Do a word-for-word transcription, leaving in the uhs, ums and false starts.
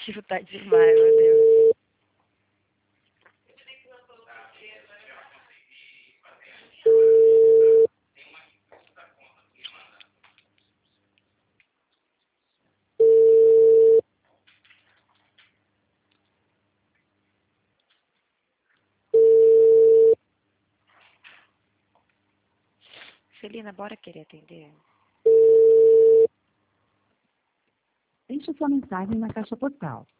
Tio tá demais, meu Deus. Celina, bora querer atender? Deixe sua mensagem na caixa postal.